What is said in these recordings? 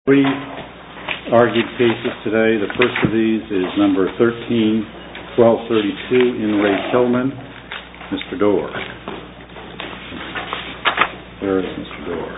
Three argued cases today. The first of these is number 13-1232, In Re Tillman. Mr. Dorr. Where is Mr. Dorr?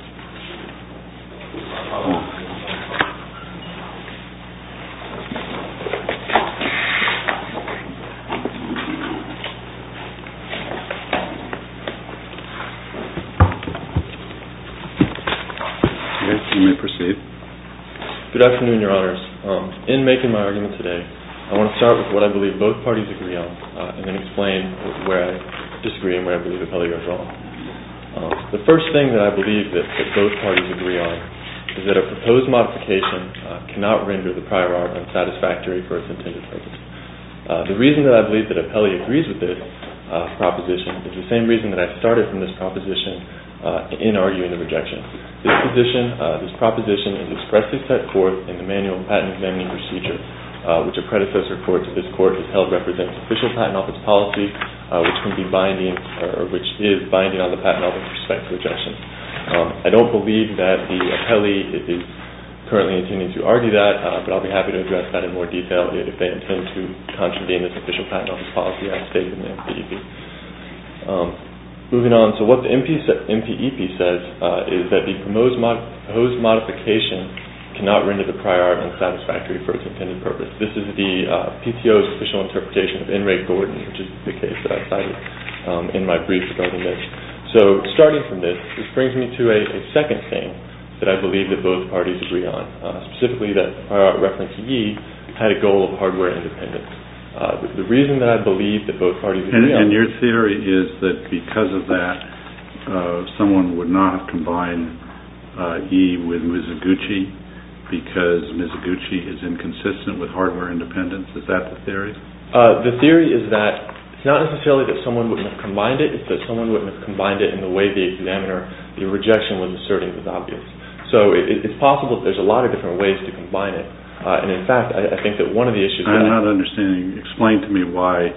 You may proceed. Good afternoon, Your Honors. In making my argument today, I want to start with what I believe both parties agree on, and then explain where I disagree and where I believe the appellee goes wrong. The first thing that I believe that both parties agree on is that a proposed modification cannot render the prior art unsatisfactory for its intended purpose. The reason that I believe that appellee agrees with this proposition is the same reason that I started from this proposition in arguing the rejection. This proposition is expressly set forth in the Manual of Patent Examining Procedure, which a predecessor court to this court has held represents official Patent Office policy, which can be binding, or which is binding on the Patent Office with respect to rejection. I don't believe that the appellee is currently intending to argue that, but I'll be happy to address that in more detail if they intend to contravene this official Patent Office policy as stated in the MPEP. Moving on, so what the MPEP says is that the proposed modification cannot render the prior art unsatisfactory for its intended purpose. This is the PTO's official interpretation of In Re Gordon, which is the case that I cited in my brief regarding this. So starting from this brings me to a second thing that I believe that both parties agree on, specifically that prior art reference Yi had a goal of hardware independence. The reason that I believe that both parties agree on... And your theory is that because of that, someone would not have combined Yi with Mizuguchi because Mizuguchi is inconsistent with hardware independence? Is that the theory? The theory is that it's not necessarily that someone wouldn't have combined it, it's that someone wouldn't have combined it in the way the examiner, the rejection was asserting was obvious. So it's possible that there's a lot of different ways to combine it. And in fact, I think that one of the issues... I'm not understanding. Explain to me why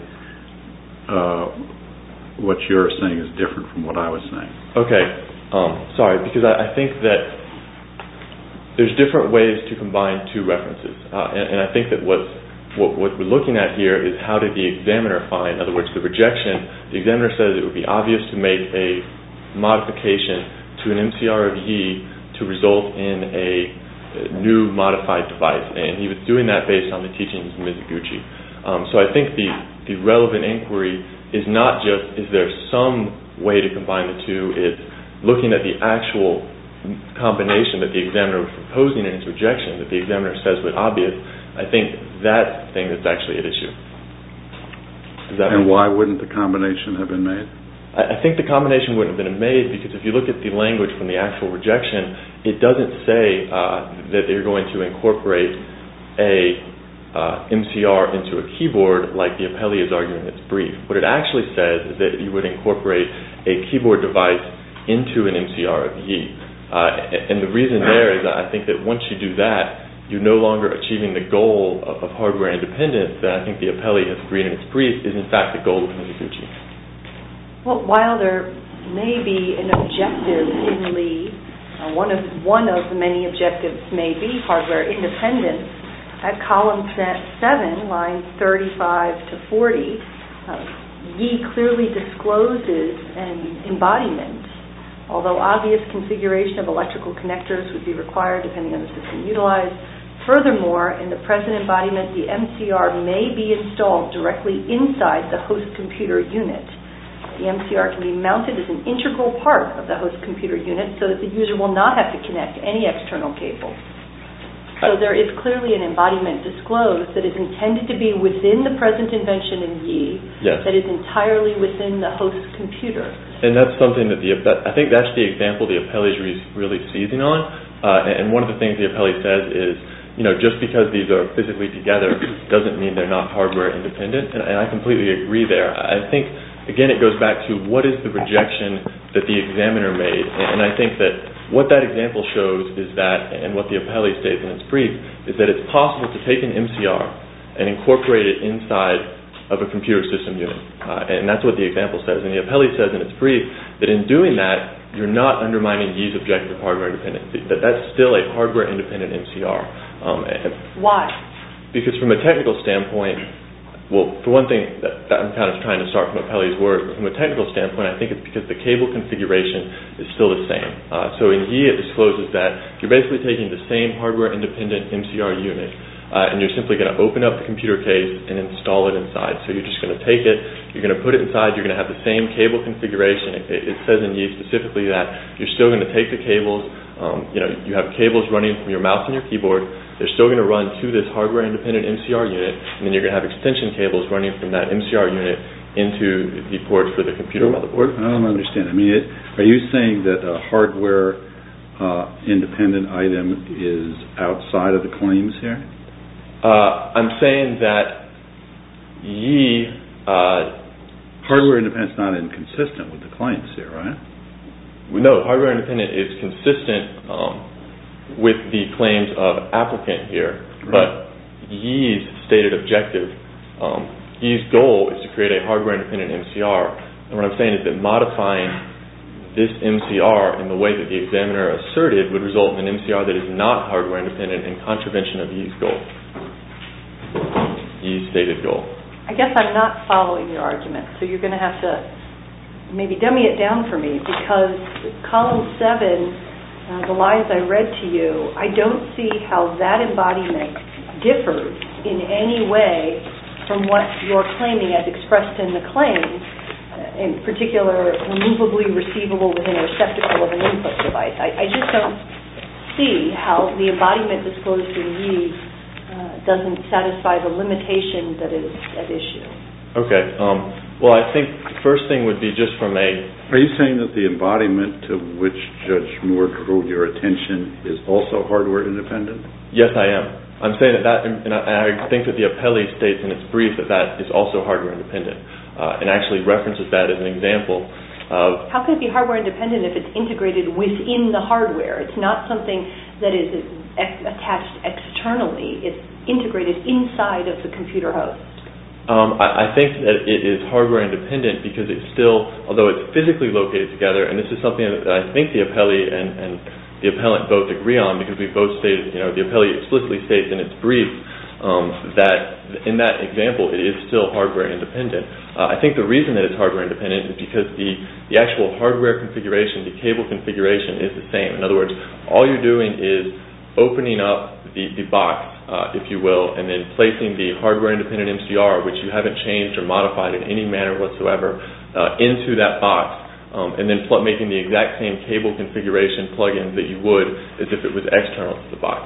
what you're saying is different from what I was saying. Okay. Sorry, because I think that there's different ways to combine two references. And I think that what we're looking at here is how did the examiner find, in other words, the rejection. The examiner says it would be obvious to make a modification to an MCR of Yi to result in a new modified device, and he was doing that based on the teachings of Mizuguchi. So I think the relevant inquiry is not just is there some way to combine the two, it's looking at the actual combination that the examiner was proposing in his rejection that the examiner says was obvious. I think that's the thing that's actually at issue. And why wouldn't the combination have been made? I think the combination wouldn't have been made because if you look at the language from the actual rejection, it doesn't say that they're going to incorporate a MCR into a keyboard like the appellee is arguing in its brief. What it actually says is that you would incorporate a keyboard device into an MCR of Yi. And the reason there is I think that once you do that, you're no longer achieving the goal of hardware independence that I think the appellee has agreed in its brief is in fact the goal of Mizuguchi. Well, while there may be an objective in Lee, one of the many objectives may be hardware independence, at column 7, lines 35 to 40, Yi clearly discloses an embodiment, although obvious configuration of electrical connectors would be required depending on the system utilized. Furthermore, in the present embodiment, the MCR may be installed directly inside the host computer unit. The MCR can be mounted as an integral part of the host computer unit so that the user will not have to connect any external cable. So there is clearly an embodiment disclosed that is intended to be within the present invention in Yi, yes, that is entirely within the host computer. And that's something that I think that's the example the appellee is really seizing on. And one of the things the appellee says is, just because these are physically together doesn't mean they're not hardware independent. And I completely agree there. I think again, it goes back to what is the rejection that the examiner made. And I think that what that example shows is that, and what the appellee states in its brief, is that it's possible to take an MCR and incorporate it inside of a computer system unit. And that's what the example says. And the appellee says in its brief that in doing that, you're not undermining Yi's objective of hardware independence. That's still a hardware-independent MCR. Why? Because from a technical standpoint, well, for one thing, that I'm kind of trying to start from Apelli's words, but from a technical standpoint, I think it's because the cable configuration is still the same. So in Yi, it discloses that you're basically taking the same hardware-independent MCR unit, and you're simply going to open up the computer case and install it inside. So you're just going to take it, you're going to put it inside, you're going to have the same cable configuration. It says in Yi specifically that you're still going to take the cables, you have cables running from your mouse and your keyboard. They're still going to run to this hardware-independent MCR unit, and then you're going to have extension cables running from that MCR unit into the port for the computer motherboard. I don't understand. I mean, are you saying that a hardware-independent item is outside of the claims here? I'm saying that Yi... hardware-independent is not inconsistent with the claims here, right? No, hardware-independent is consistent with the claims of applicant here, but Yi's stated objective, Yi's goal is to create a hardware-independent MCR, and what I'm saying is that modifying this MCR in the way that the examiner asserted would result in an MCR that is not hardware-independent in contravention of Yi's goal, Yi's stated goal. I guess I'm not following your argument, so you're going to have to maybe dummy it down for me, because column 7, the lines I read to you, I don't see how that embodiment differs in any way from what you're claiming as expressed in the claims, in particular, removably receivable within a receptacle of an input device. I just don't see how the embodiment disclosed in Yi doesn't satisfy the limitation that is at issue. Okay. Well, I think the first thing would be just from a... Are you saying that the embodiment to which Judge Moore drew your attention is also hardware independent? Yes, I am. I'm saying that, and I think that the appellee states in its brief that is also hardware independent, and actually references that as an example of... How can it be hardware independent if it's integrated within the hardware? It's not something that is attached externally. It's integrated inside of the computer host. I think that it is hardware independent because it's still, although it's physically located together, and this is something that I think the appellee and the appellant both agree on, because we both stated, the appellee explicitly states in its brief that in that example it is still hardware independent. I think the reason that it's hardware independent is because the actual hardware configuration, the cable configuration is the same. In other words, all you're doing is opening up the box, if you will, and then placing the hardware-independent MCR, which you haven't changed or modified in any manner whatsoever, into that box, and then making the exact same cable configuration plug-in that you would as if it was external to the box.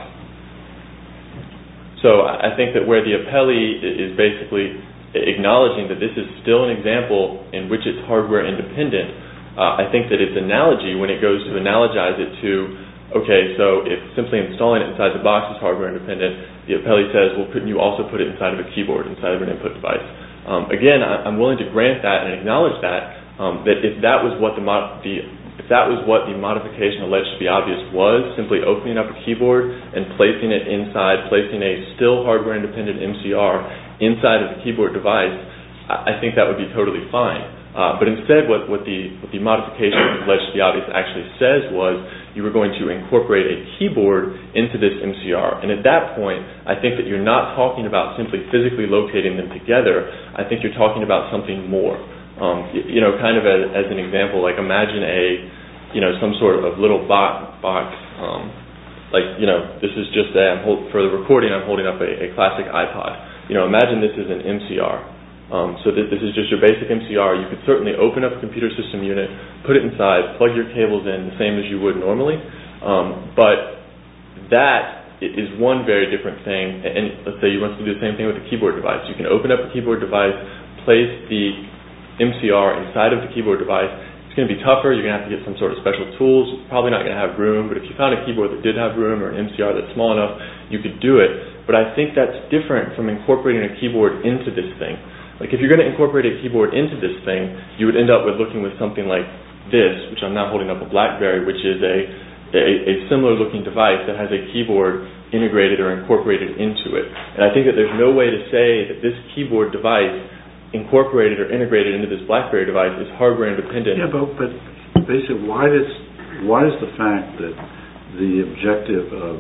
So I think that where the appellee is basically acknowledging that this is still an example in which it's hardware-independent, I think that its analogy, when it goes to analogize it to okay, so if simply installing it inside the box is hardware independent, the appellee says, well, couldn't you also put it inside of a keyboard, inside of an input device? Again, I'm willing to grant that and acknowledge that if that was what the modification alleged to be obvious was, simply opening up a keyboard and placing it inside, placing a still hardware independent MCR inside of the keyboard device, I think that would be totally fine. But instead, what the modification alleged to be obvious actually says was you were going to incorporate a keyboard into this MCR. And at that point, I think that you're not talking about simply physically locating them together. I think you're talking about something more. Kind of as an example, like imagine some sort of little box. This is just for the recording, I'm holding up a classic iPod. Imagine this is an MCR. So this is just your basic MCR. You could certainly open up a computer system unit, put it inside, plug your cables in the same as you would normally. But that is one very different thing. And let's say you want to do the same thing with a keyboard device. You can open up a keyboard device, place the MCR inside of the keyboard device. It's going to be tougher. You're going to have to get some sort of special tools. It's probably not going to have room. But if you found a keyboard that did have room or an MCR that's small enough, you could do it. But I think that's different from incorporating a keyboard into this thing. Like if you're going to incorporate a keyboard into this thing, you would end up with looking with something like this, which I'm now holding up a BlackBerry, which is a similar looking device that has a keyboard integrated or incorporated into it. And I think that there's no way to say that this keyboard device incorporated or integrated into this BlackBerry device is hardware independent. Yeah, but basically, why does the fact that the objective of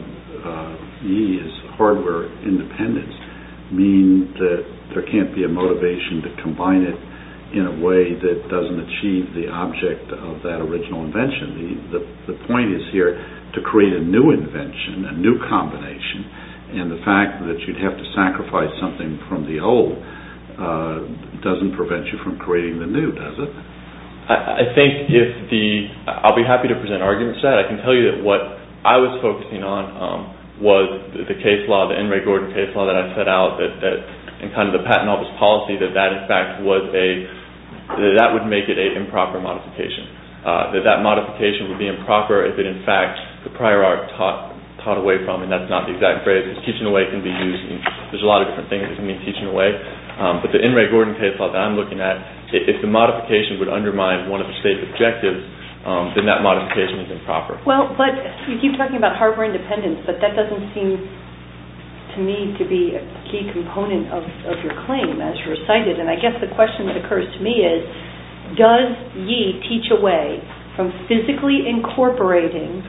E is hardware independence mean that there can't be a motivation to combine it in a way that doesn't achieve the object of that original invention? The point is here to create a new invention, a new combination, and the fact that you'd have to sacrifice something from the old doesn't prevent you from creating the new, does it? I think I'll be happy to present arguments to that. I can tell you that what I was focusing on was the case law, the N. Ray Gordon case law that I set out, that and kind of the patent office policy that in fact that would make it an improper modification. That modification would be improper if it in fact the prior art taught away from, and that's not the exact phrase, because teaching away can be used, there's a lot of different things that can mean teaching away. But the N. Ray Gordon case law that I'm looking at, if the modification would undermine one of the stated objectives, then that modification is improper. Well, but you keep talking about hardware independence, but that doesn't seem to me to be a key component of your claim as recited. And I guess the question that occurs to me is, does Yi teach away from physically incorporating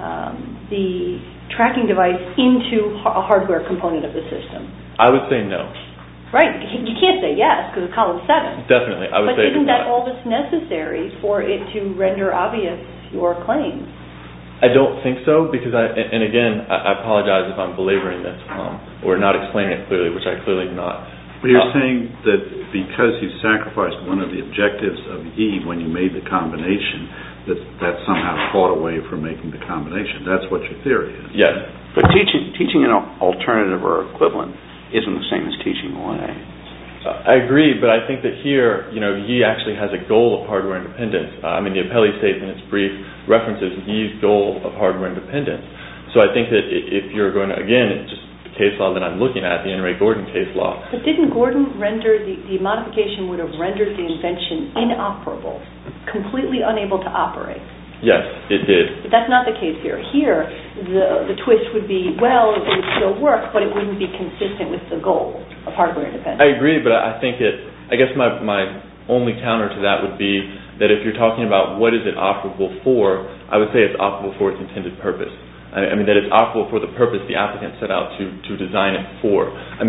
the tracking device into a hardware component of the system? I would say no. Right. You can't say yes because of column 7. Definitely. I would say isn't that all that's necessary for it to render obvious your claims? I don't think so, because I apologize if I'm belaboring this or not explaining it clearly, which I clearly am not. But you're saying that because you sacrificed one of the objectives of E when you made the combination, that somehow fought away from making the combination. That's what your theory is. Yes. But teaching an alternative or equivalent isn't the same as teaching away. I agree, but I think that here, Yi actually has a goal of hardware independence. The appellee states in its brief references Yi's goal of hardware independence. So I think that if you're going to, again, it's just the case law that I'm looking at, the N. Ray Gordon case law. But didn't Gordon render, the modification would have rendered the invention inoperable, completely unable to operate? Yes, it did. But that's not the case here. Here, the twist would be, well, it would still work, but it wouldn't be consistent with the goal of hardware independence. I agree, but I think I guess my only counter to that would be that if you're talking about what is it operable for, I would say it's operable for its intended purpose. That it's operable for the purpose the applicant set out to design it for.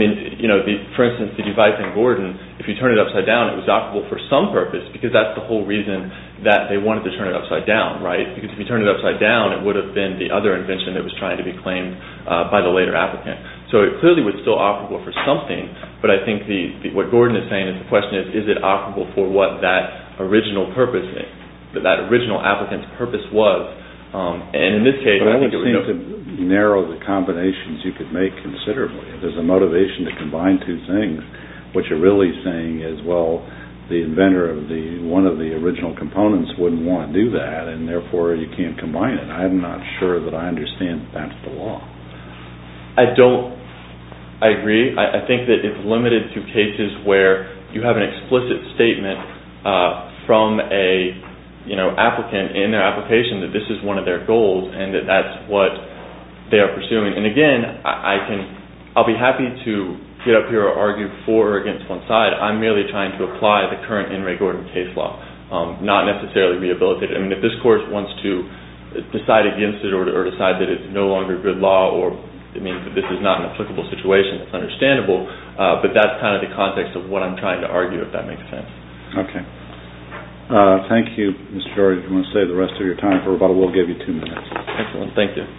For instance, the device in Gordon, if you turn it upside down, it was operable for some purpose, because that's the whole reason that they wanted to turn it upside down, right? Because if you turn it upside down, it would have been the other invention that was trying to be claimed by the later applicant. So it clearly was still operable for something, but I think what Gordon is saying is the question is it operable for what that original purpose, that original applicant's purpose was? And in this case, but I think it would seem to narrow the combinations you could make considerably. If there's a motivation to combine two things, what you're really saying is, well, the inventor of one of the original components wouldn't want to do that, and therefore you can't combine it. I'm not sure that I understand that's the law. I agree. I think that it's limited to cases where you have an explicit statement from a applicant in their application that this is one of their goals and that's what they are pursuing. And again, I'll be happy to get up here or argue for or against one side. I'm merely trying to apply the current N. Ray Gordon case law, not necessarily rehabilitate it. If this court wants to decide against it or decide that it's no longer good law, or it means that this is not an applicable situation, that's understandable, but that's kind of the context of what I'm trying to argue, if that makes sense. Okay. Thank you, Mr. George. If you want to save the rest of your time for rebuttal, we'll give you 2 minutes. Excellent. Thank you.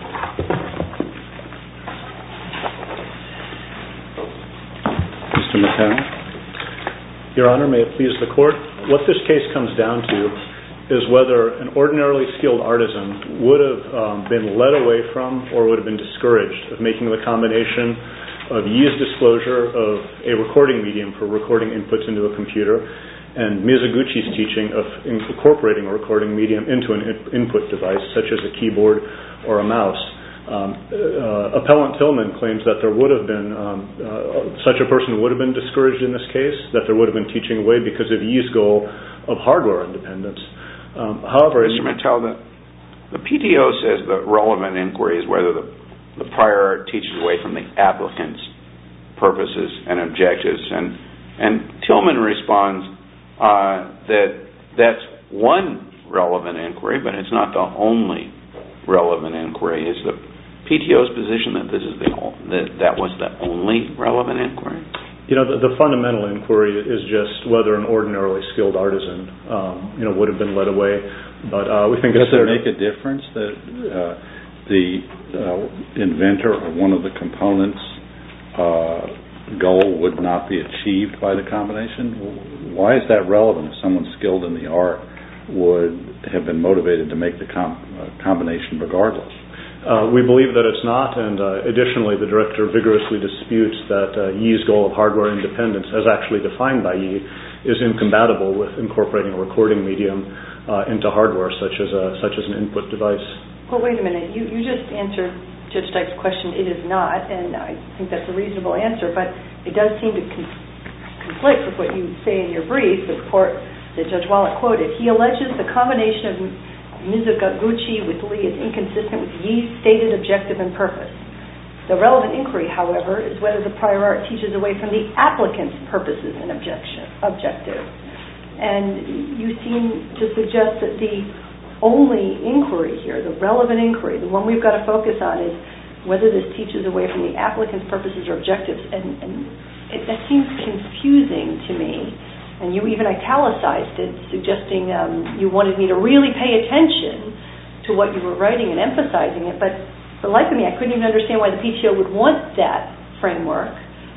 Mr. McConnell? Your Honor, may it please the Court, what this case comes down to is whether an ordinarily skilled artisan would have been led away from or would have been discouraged of making the combination of Yi's disclosure of a recording medium for recording inputs into a computer and Mizoguchi's teaching of incorporating a recording medium into an input device, such as a keyboard or a mouse. Appellant Tillman claims that there would have been, such a person would have been discouraged in this case, that there would have been teaching away because of Yi's goal of hardware independence. However, Mr. Mattel, the PTO says the relevant inquiry is whether the prior art teaches away from the applicant's purposes and objectives, and Tillman responds that that's one relevant inquiry, but it's not the only relevant inquiry. Is the PTO's position that that was the only relevant inquiry? The fundamental inquiry is just whether an ordinarily skilled artisan, would have been led away. But we think does it make a difference that the inventor of one of the components goal would not be achieved by the combination? Why is that relevant if someone skilled in the art would have been motivated to make the combination regardless? We believe that it's not, and additionally, the director vigorously disputes that Yi's goal of hardware independence, as actually defined by Yi, is incompatible with incorporating a recording medium into hardware, such as an input device. Well, wait a minute. You just answered Judge Dyke's question. It is not, and I think that's a reasonable answer, but it does seem to conflict with what you say in your brief, the report that Judge Wallach quoted. He alleges the combination of Mizoguchi with Lee is inconsistent with Yi's stated objective and purpose. The relevant inquiry, however, is whether the prior art teaches away from the applicant's purposes and objective. And you seem to suggest that the only inquiry here, the relevant inquiry, the one we've got to focus on, is whether this teaches away from the applicant's purposes or objectives. And that seems confusing to me. And you even italicized it, suggesting you wanted me to really pay attention to what you were writing and emphasizing it. But for the life of me, I couldn't even understand why the PTO would want that framework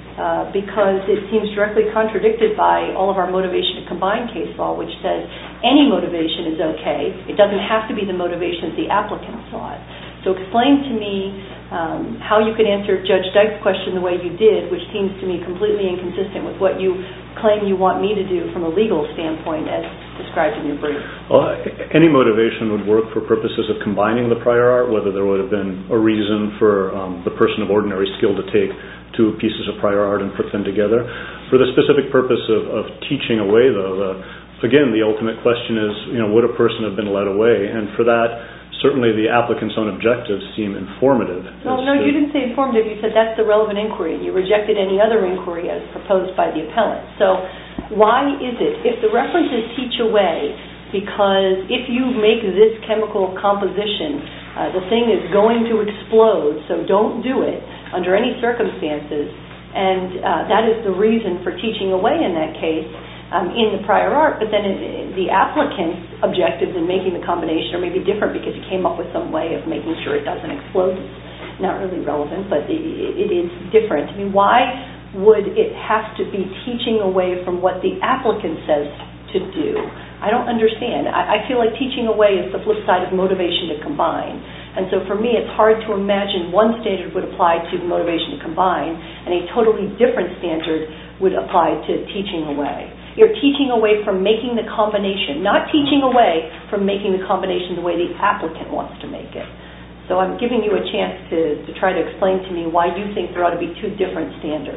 because it seems directly contradicted by all of our motivation to combine case law, which says any motivation is okay. It doesn't have to be the motivation that the applicant sought. So explain to me how you could answer Judge Dyke's question the way you did, which seems to me completely inconsistent with what you claim you want me to do from a legal standpoint as described in your brief. Well, any motivation would work for purposes of combining the prior art, whether there would have been a reason for the person of ordinary skill to take two pieces of prior art and put them together. For the specific purpose of teaching away, though, again, the ultimate question is, would a person have been led away? And for that, certainly the applicant's own objectives seem informative. No, you didn't say informative. You said that's the relevant inquiry. You rejected any other inquiry as proposed by the appellant. So why is it, if the references teach away, because if you make this chemical composition, the thing is going to explode, so don't do it under any circumstances, and that is the reason for teaching away in that case, in the prior art, but then the applicant's objectives in making the combination are maybe different because he came up with some way of making sure it doesn't explode. It's not really relevant, but it is different. I mean, why would it have to be teaching away from what the applicant says to do? I don't understand. I feel like teaching away is the flip side of motivation to combine. And so for me, it's hard to imagine one standard would apply to motivation to combine and a totally different standard would apply to teaching away. You're teaching away from making the combination, not teaching away from making the combination the way the applicant wants to make it. So I'm giving you a chance to try to explain to me why you think there ought to be two different standards.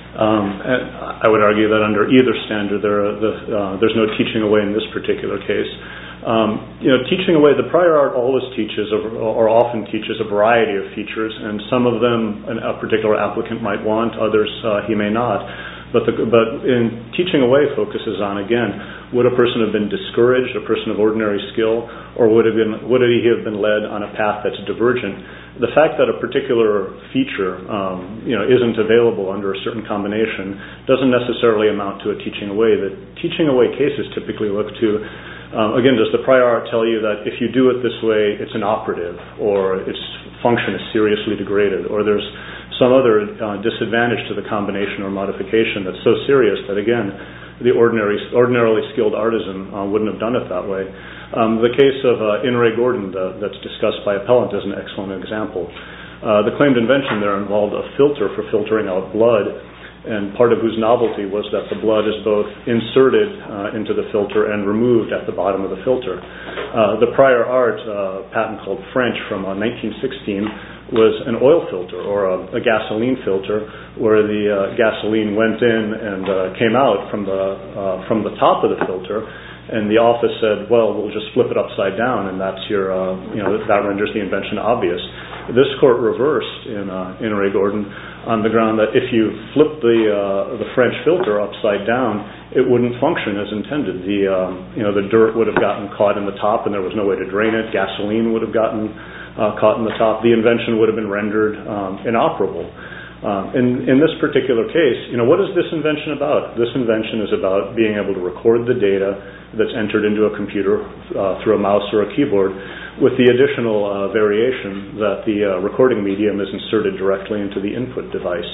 I would argue that under either standard, there's no teaching away in this particular case. Teaching away, the prior art always teaches or often teaches a variety of features, and some of them a particular applicant might want, others he may not. But in teaching away focuses on, again, would a person have been discouraged, a person of ordinary skill, or would he have been led on a path that's divergent? The fact that a particular feature isn't available under a certain combination doesn't necessarily amount to a teaching away. The teaching away cases typically look to, again, does the prior art tell you that if you do it this way, it's inoperative, or its function is seriously degraded, or there's some other disadvantage to the combination or modification that's so serious that, again, the ordinarily skilled artisan wouldn't have done it that way. The case of In re Gordon that's discussed by appellant is an excellent example. The claimed invention there involved a filter for filtering out blood, and part of whose novelty was that the blood is both inserted into the filter and removed at the bottom of the filter. The prior art patent called French from 1916 was an oil filter or a gasoline filter where the gasoline went in and came out from the top of the filter, and the office said, well, we'll just flip it upside down, and that's your, that renders the invention obvious. This court reversed in Ray Gordon on the ground that if you flip the French filter upside down, it wouldn't function as intended. The dirt would have gotten caught in the top, and there was no way to drain it. Gasoline would have gotten caught in the top. The invention would have been rendered inoperable. In this particular case, what is this invention about? This invention is about being able to record the data that's entered into a computer through a mouse or a keyboard, with the additional variation that the recording medium is inserted directly into the input device.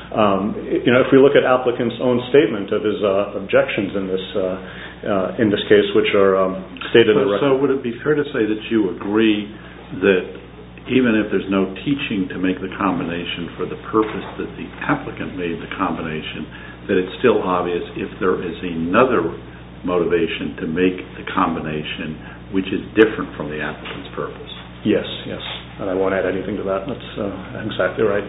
If we look at applicant's own statement of his objections in this case, which are stated in the record. So would it be fair to say that you agree that even if there's no teaching to make the combination for the purpose that the applicant made the combination, that it's still obvious if there is another motivation to make the combination which is different from the applicant's purpose? Yes, and I won't add anything to that. That's exactly right.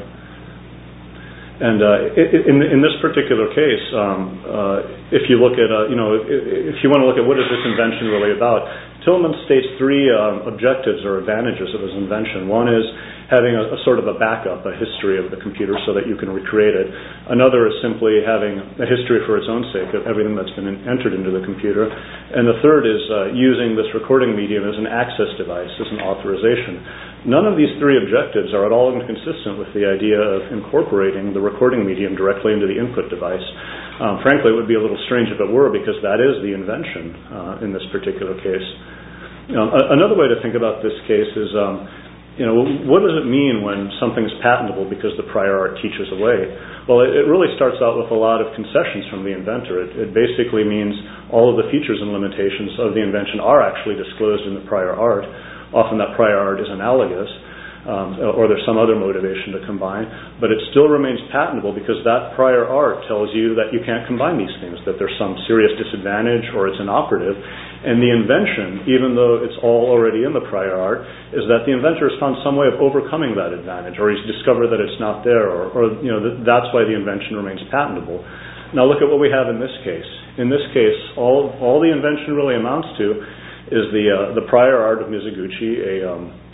And in this particular case, if you look at, if you want to look at what is this invention really about, Tillman states three objectives or advantages of his invention. One is having a sort of a backup, a history of the computer so that you can recreate it. Another is simply having a history for its own sake of everything that's been entered into the computer. And the third is using this recording medium as an access device, as an authorization. None of these three objectives are at all inconsistent with the idea of incorporating the recording medium directly into the input device. Frankly, it would be a little strange if it were, because that is the invention in this particular case. Another way to think about this case is, what does it mean when something's patentable because the prior art teaches away? Well, it really starts out with a lot of concessions from the inventor. It basically means all of the features and limitations of the invention are actually disclosed in the prior art. Often that prior art is analogous, or there's some other motivation to combine, but it still remains patentable because that prior art tells you that you can't combine these things, that there's some serious disadvantage or it's inoperative. And the invention, even though it's all already in the prior art, is that the inventor has found some way of overcoming that advantage, or he's discovered that it's not there, or that's why the invention remains patentable. Now look at what we have in this case. In this case, all the invention really amounts to is the prior art of Mizuguchi,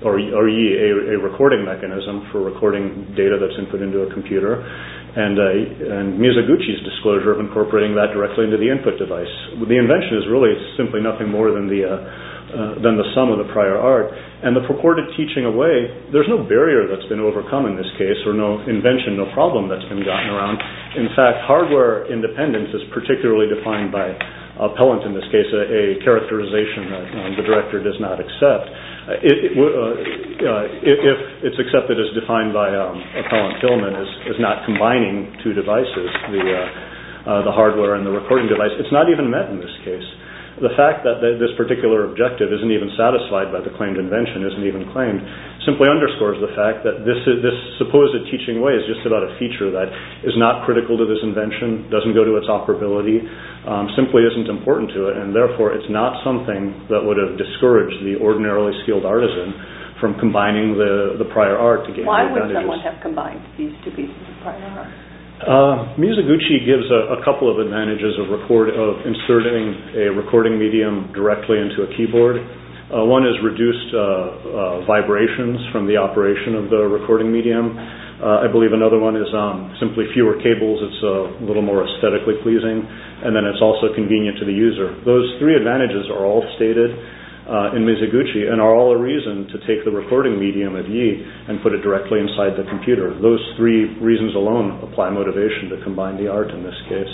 a recording mechanism for recording data that's input into a computer, and Mizuguchi's disclosure of incorporating that directly into the input device. The invention is really simply nothing more than the sum of the prior art. And the purported teaching away, there's no barrier that's been overcome in this case, or no invention, no problem that's been gotten around. In fact, hardware independence is particularly defined by appellant in this case, a characterization that the director does not accept. If it's accepted as defined by appellant Tillman as not combining two devices, the hardware and the recording device, it's not even met in this case. The fact that this particular objective isn't even satisfied by the claimed invention, isn't even claimed, simply underscores the fact that this supposed teaching away is just about a feature that is not critical to this invention, doesn't go to its operability, simply isn't important to it, and therefore it's not something that would have discouraged the ordinarily skilled artisan from combining the prior art to gain the advantages. Why would someone have combined these two pieces of prior art? Mizuguchi gives a couple of advantages of inserting a recording medium directly into a keyboard. One is reduced vibrations from the operation of the recording medium. I believe another one is simply fewer cables. It's a little more aesthetically pleasing, and then it's also convenient to the user. Those three advantages are all stated in Mizuguchi and are all a reason to take the recording medium of Yi and put it directly inside the computer. Those three reasons alone apply motivation to combine the art in this case.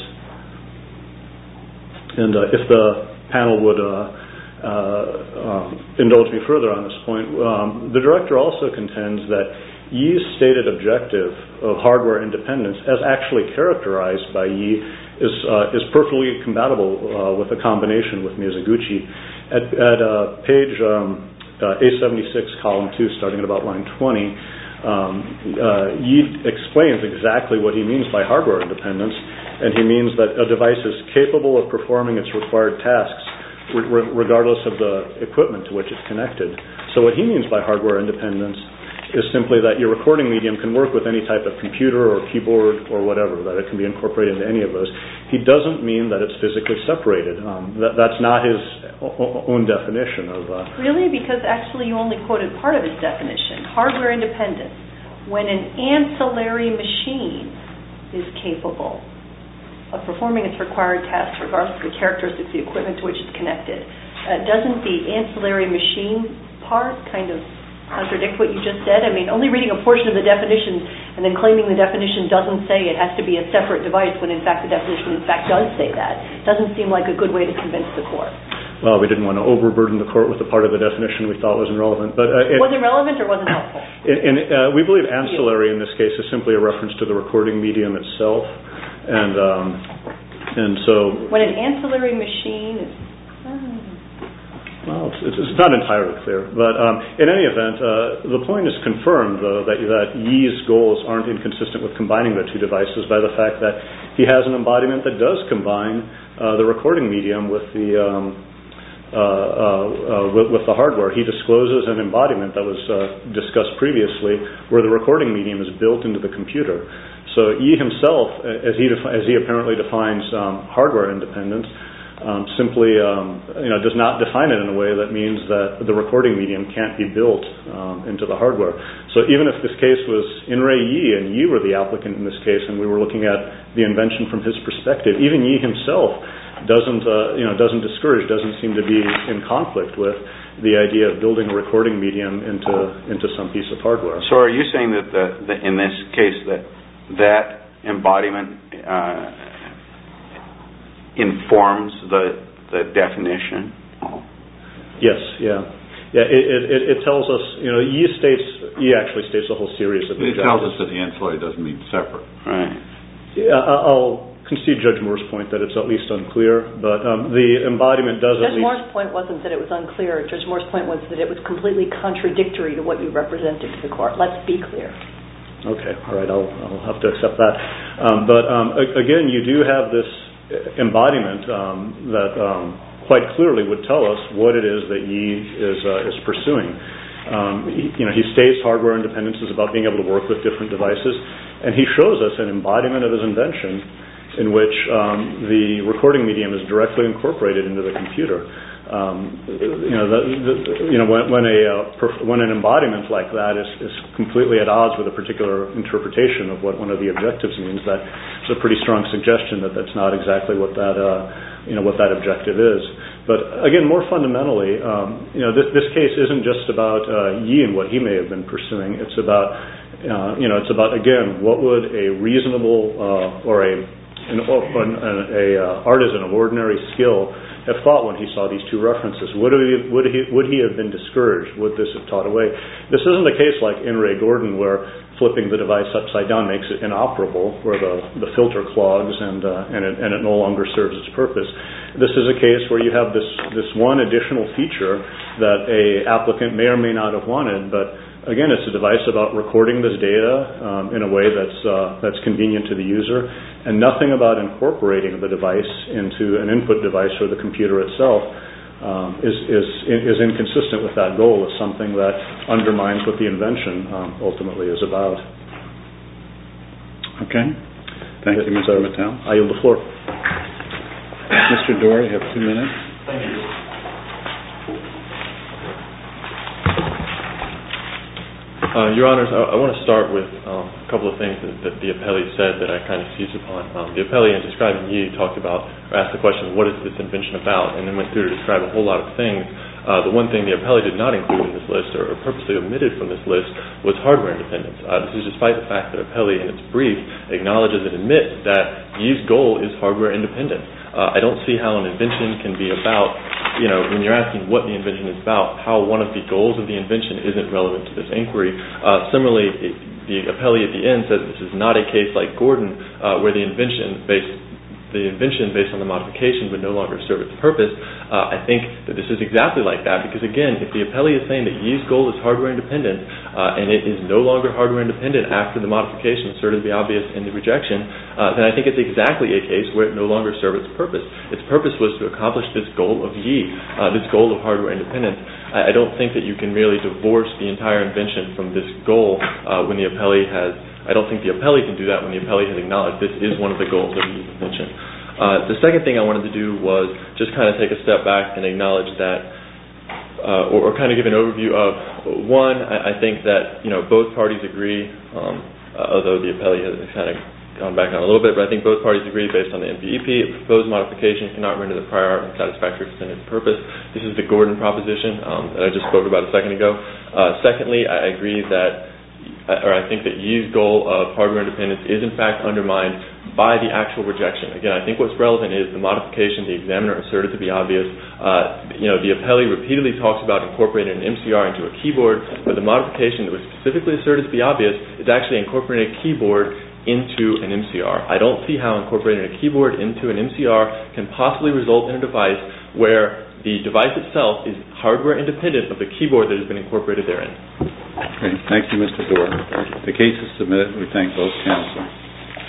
And if the panel would indulge me further on this point, the director also contends that Yi's stated objective of hardware independence, as actually characterized by Yi, is perfectly compatible with a combination with Mizuguchi. At page A76, column 2, starting at about line 20, Yi explains exactly what he means by hardware independence, and he means that a device is capable of performing its required tasks regardless of the equipment to which it's connected. So what he means by hardware independence is simply that your recording medium can work with any type of computer or keyboard or whatever, that it can be incorporated into any of those. He doesn't mean that it's physically separated. That's not his own definition of... Really? Because actually you only quoted part of his definition, hardware independence. When an ancillary machine is capable of performing its required tasks regardless of the characteristics of the equipment to which it's connected, doesn't the ancillary machine part kind of contradict what you just said? I mean, only reading a portion of the definition and then claiming the definition doesn't say it has to be a separate device when in fact the definition in fact does say that doesn't seem like a good way to convince the court. Well, we didn't want to overburden the court with a part of the definition we thought wasn't relevant. But was it relevant or was it helpful? We believe ancillary in this case is simply a reference to the recording medium itself. And so... When an ancillary machine is... Well, it's not entirely clear. But in any event, the point is confirmed, though, that Yi's goals aren't inconsistent with combining the two devices by the fact that he has an embodiment that does combine the recording medium with the hardware. He discloses an embodiment that was discussed previously where the recording medium is built into the computer. So Yi himself, as he apparently defines hardware independence, simply does not define it in a way that means that the recording medium can't be built into the hardware. So even if this case was in re Yi and Yi were the applicant in this case and we were looking at the invention from his perspective, even Yi himself doesn't discourage, doesn't seem to be in conflict with the idea of building a recording medium into some piece of hardware. So are you saying that in this case that embodiment informs the definition? Yes, yeah. It tells us, Yi actually states a whole series of objectives. It tells us that the ancillary doesn't mean separate. Right. Yeah, I'll concede Judge Moore's point that it's at least unclear, but the embodiment does at least... Judge Moore's point wasn't that it was unclear. Judge Moore's point was that it was completely contradictory to what you represented to the court. Let's be clear. Okay, all right, I'll have to accept that. But again, you do have this embodiment that quite clearly would tell us what it is that Yi is pursuing. He states hardware independence is about being able to work with different devices, and he shows us an embodiment of his invention in which the recording medium is directly incorporated into the computer. When an embodiment like that is completely at odds with a particular interpretation of what one of the objectives means, that's a pretty strong suggestion that that's not exactly what that objective is. But again, more fundamentally, this case isn't just about Yi and what he may have been pursuing. It's about again, what would a reasonable or an artisan of ordinary skill have thought when he saw these two references? Would he have been discouraged? Would this have taught away? This isn't a case like In re Gordon where flipping the device upside down makes it inoperable, where the filter clogs and it no longer serves its purpose. This is a case where you have this one additional feature that a applicant may or may not have wanted, but again, it's a device about recording this data in a way that's convenient to the user, and nothing about incorporating the device into an input device or the computer itself is inconsistent with that goal. It's something that undermines what the invention ultimately is about. Okay. Thank you, Mr. Mattel. I yield the floor. Mr. Dorr, you have 2 minutes. Thank you. Your Honors, I want to start with a couple of things that the appellee said that I kind of seized upon. The appellee, in describing Yi, talked about, or asked the question, what is this invention about, and then went through to describe a whole lot of things. The one thing the appellee did not include in this list, or purposely omitted from this list, was hardware independence. This is despite the fact that appellee, in its brief, acknowledges and admits that Yi's goal is hardware independence. I don't see how an invention can be about, when you're asking what the invention is about, how one of the goals of the invention isn't relevant to this inquiry. Similarly, the appellee at the end said this is not a case like Gordon, where the invention the invention based on the modification would no longer serve its purpose, I think that this is exactly like that, because again, if the appellee is saying that Yee's goal is hardware independent, and it is no longer hardware independent after the modification asserted to be obvious in the rejection, then I think it's exactly a case where it no longer serves its purpose. Its purpose was to accomplish this goal of Yee, this goal of hardware independence. I don't think that you can merely divorce the entire invention from this goal when the appellee has. I don't think the appellee can do that when the appellee has acknowledged this is one of the goals of Yee's invention. The second thing I wanted to do was just kind of take a step back and acknowledge that, or kind of give an overview of, one, I think that both parties agree, although the appellee has kind of gone back on a little bit, but I think both parties agree based on the MPEP, a proposed modification cannot render the prior art unsatisfactory to its purpose. This is the Gordon proposition that I just spoke about a second ago. Secondly, I agree that, or I think that Yee's goal of hardware independence is in fact undermined by the actual rejection. Again, I think what's relevant is the modification the examiner asserted to be obvious. The appellee repeatedly talks about incorporating an MCR into a keyboard, but the modification that was specifically asserted to be obvious is actually incorporating a keyboard into an MCR. I don't see how incorporating a keyboard into an MCR can possibly result in a device where the device itself is hardware independent of the keyboard that has been incorporated therein. Okay. Thank you, Mr. Dorr. The case is submitted. We thank both counsel.